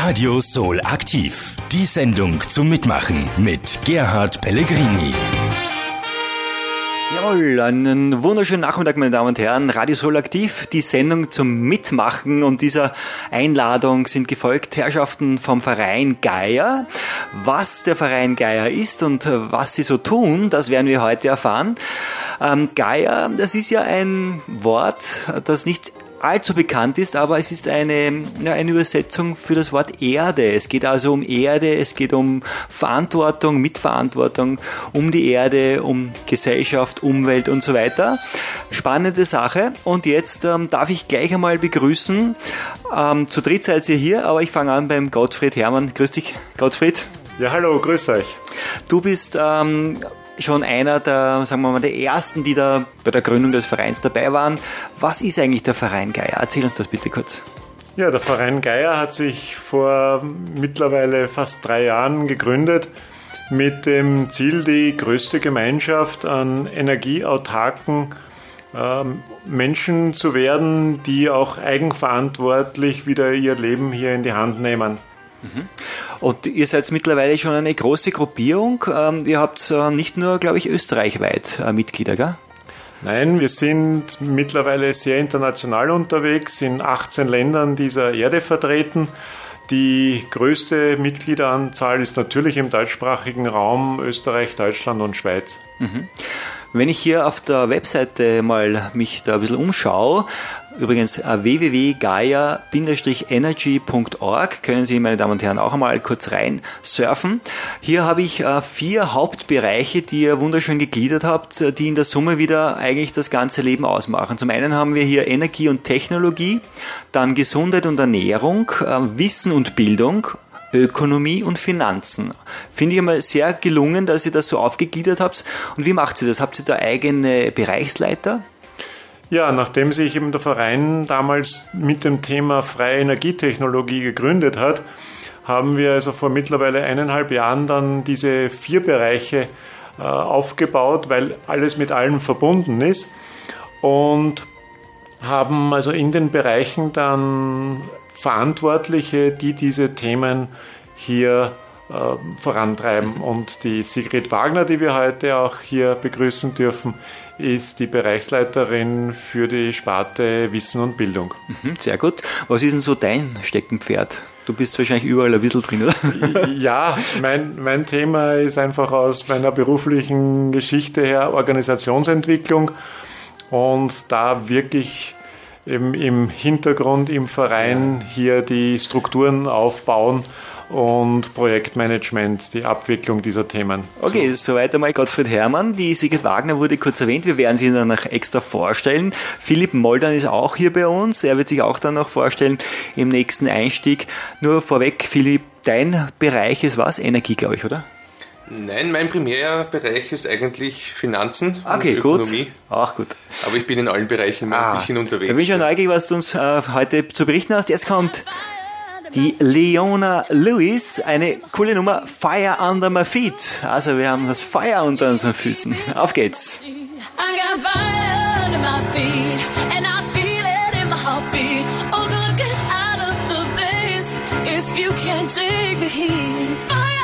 Radio Soul aktiv. Die Sendung zum Mitmachen mit Gerhard Pellegrini. Jawohl, einen wunderschönen Nachmittag, meine Damen und Herren. Radio Soul aktiv, die Sendung zum Mitmachen, und dieser Einladung sind gefolgt Herrschaften vom Verein Gaia. Was der Verein Gaia ist und was sie so tun, das werden wir heute erfahren. Gaia, das ist ja ein Wort, das nicht allzu bekannt ist, aber es ist eine Übersetzung für das Wort Erde. Es geht also um Erde, es geht um Verantwortung, Mitverantwortung, um die Erde, um Gesellschaft, Umwelt und so weiter. Spannende Sache. Und jetzt darf ich gleich einmal begrüßen. Zu dritt seid ihr hier, aber ich fange an beim Gottfried Herrmann. Grüß dich, Gottfried. Ja, hallo, grüß euch. Du bist schon einer der, sagen wir mal, der ersten, die da bei der Gründung des Vereins dabei waren. Was ist eigentlich der Verein Gaia? Erzähl uns das bitte kurz. Ja, der Verein Gaia hat sich vor mittlerweile fast 3 Jahren gegründet mit dem Ziel, die größte Gemeinschaft an energieautarken Menschen zu werden, die auch eigenverantwortlich wieder ihr Leben hier in die Hand nehmen. Und ihr seid mittlerweile schon eine große Gruppierung. Ihr habt nicht nur, glaube ich, österreichweit Mitglieder, gell? Nein, wir sind mittlerweile sehr international unterwegs, in 18 Ländern dieser Erde vertreten. Die größte Mitgliederanzahl ist natürlich im deutschsprachigen Raum Österreich, Deutschland und Schweiz. Wenn ich hier auf der Webseite mal mich da ein bisschen umschaue, übrigens www.gaia-energy.org, können Sie, meine Damen und Herren, auch einmal kurz rein surfen. Hier habe ich 4 Hauptbereiche, die ihr wunderschön gegliedert habt, die in der Summe wieder eigentlich das ganze Leben ausmachen. Zum einen haben wir hier Energie und Technologie, dann Gesundheit und Ernährung, Wissen und Bildung, Ökonomie und Finanzen. Finde ich einmal sehr gelungen, dass ihr das so aufgegliedert habt. Und wie macht ihr das? Habt ihr da eigene Bereichsleiter? Ja, nachdem sich eben der Verein damals mit dem Thema freie Energietechnologie gegründet hat, haben wir also vor mittlerweile 1,5 Jahren dann diese 4 Bereiche aufgebaut, weil alles mit allem verbunden ist, und haben also in den Bereichen dann Verantwortliche, die diese Themen hier vorantreiben. Und die Sigrid Wagner, die wir heute auch hier begrüßen dürfen, ist die Bereichsleiterin für die Sparte Wissen und Bildung. Sehr gut. Was ist denn so dein Steckenpferd? Du bist wahrscheinlich überall ein bisschen drin, oder? Ja, mein Thema ist einfach aus meiner beruflichen Geschichte her Organisationsentwicklung, und da wirklich im Hintergrund, im Verein hier die Strukturen aufbauen und Projektmanagement, die Abwicklung dieser Themen. Okay, soweit einmal Gottfried Herrmann. Die Sigrid Wagner wurde kurz erwähnt, wir werden sie dann noch extra vorstellen. Philipp Moldan ist auch hier bei uns, er wird sich auch dann noch vorstellen im nächsten Einstieg. Nur vorweg, Philipp, dein Bereich ist was? Energie, glaube ich, oder? Nein, mein primärer Bereich ist eigentlich Finanzen und Ökonomie. Gut. Auch gut. Aber ich bin in allen Bereichen mal ein bisschen unterwegs. Da bin ich schon neugierig, was du uns heute zu berichten hast. Jetzt kommt die Leona Lewis, eine coole Nummer, Fire Under My Feet. Also wir haben das Feuer unter unseren Füßen. Auf geht's. I got fire under my feet, and I feel it in my heartbeat. Oh, good, get out of the place if you can't take the heat.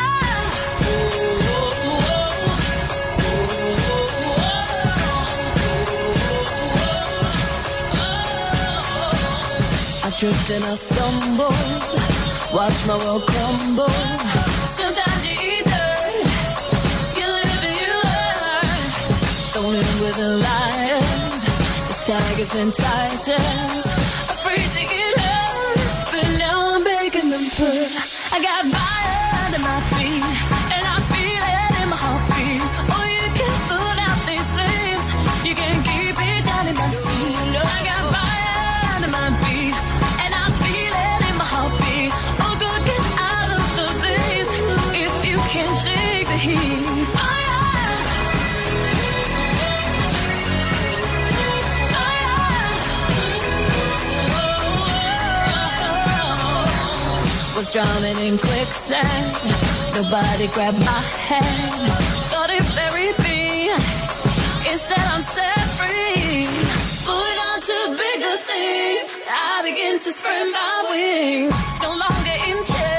Tripped and I stumbled, watch my world crumble. Sometimes you either you live and you learn. Thrown in with the lions, the tigers and titans, afraid to get hurt, but now I'm begging them put. I got fire under my feet, and I feel it in my heartbeat. Oh, you can put out these flames, you can keep it down in my seat. No, I got fire under my feet. Was drowning in quicksand, nobody grabbed my hand. Thought it buried me, instead I'm set free. Put on to bigger things. I begin to spread my wings, no longer in chains.